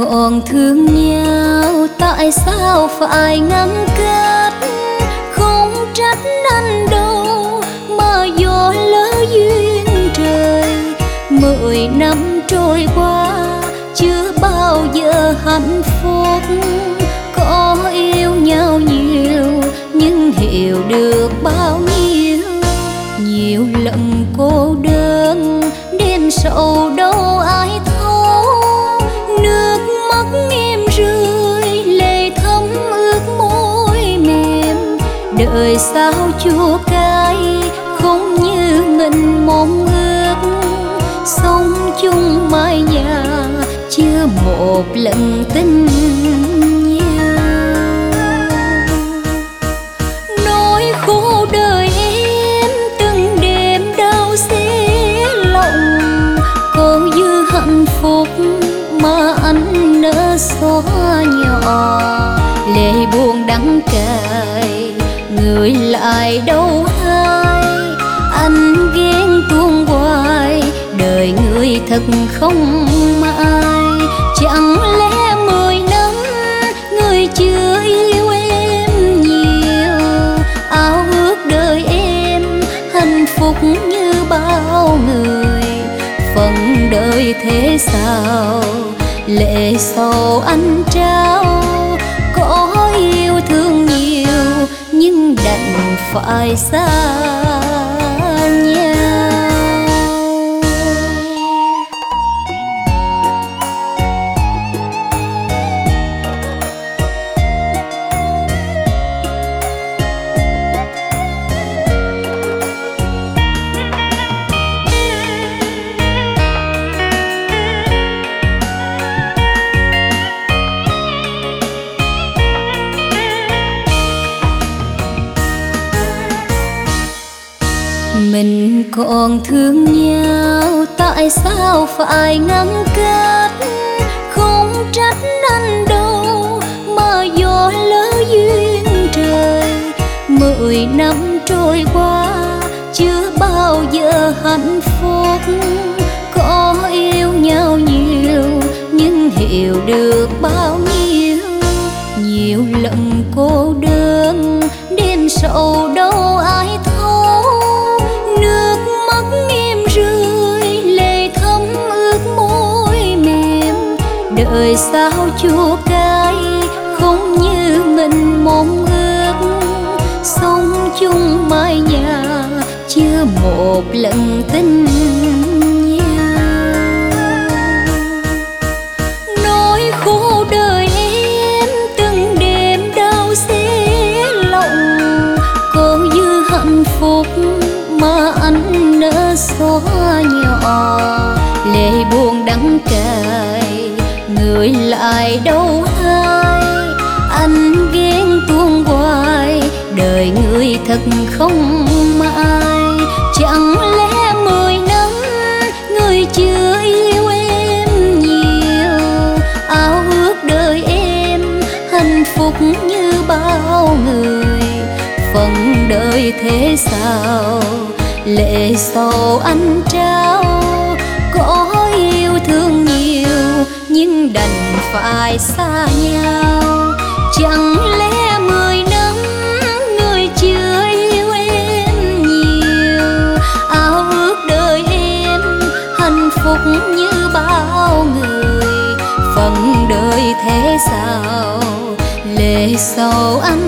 còn thương nhau tại sao phải ngăn cách, không trách anh đâu mà do lỡ duyên trời. 10 năm trôi qua chưa bao giờ hạnh phúc, có yêu nhau nhiều nhưng hiểu được bao nhiêu. Nhiều lần cô đơn đêm sầu đâu ai thấu, nước mắt em rơi lệ thấm ướt môi mềm. Đời sao chua cay không như mình mong ước, sống chung mái nhà chưa một lần tình nhau. Nỗi khổ đời em từng đêm đau xé lòng, có dư hạnh phúc mà anh nỡ xóa nhỏ. Lệ buồn đắng cay người lại đâu hay, anh ghen tuông hoài đời người thật không ai. Chẳng lẽ 10 năm người chưa yêu em nhiều, ao ước đời em hạnh phúc như bao người. Phần đời thế sao lệ sầu anh trao, có yêu thương nhiều nhưng đành phải xa nhau. Mình còn thương nhau tại sao phải ngăn cách, không trách anh đâu mà do lỡ duyên trời. 10 năm trôi qua chưa bao giờ hạnh phúc, có yêu nhau nhiều nhưng hiểu được bao nhiêu. Nhiều lần cô đơn đêm sầu đâu ai thấu, nước mắt em rơi lệ thấm ướt môi mềm. Đời sao chua cay không như mình mong ước, sống chung mái nhà chưa một lần tình nhau. Nỗi khổ đời em từng đêm đau xé lòng, có dư hạnh phúc mà anh nỡ xóa nhỏ. Lệ buồn đắng cay người lại đâu hay, anh ghen tuông hoài đời người thật không ai. Chẳng lẽ 10 năm người chưa yêu em nhiều, ao ước đời em hạnh phúc như bao người. Phần đời thế sao lệ sầu anh trao, có yêu thương nhiều nhưng đành phải xa nhau. Chẳng lẽ 10 năm người chưa yêu em nhiều, ao ước đời em hạnh phúc như bao người. Phần đời thế sao lệ sầu anh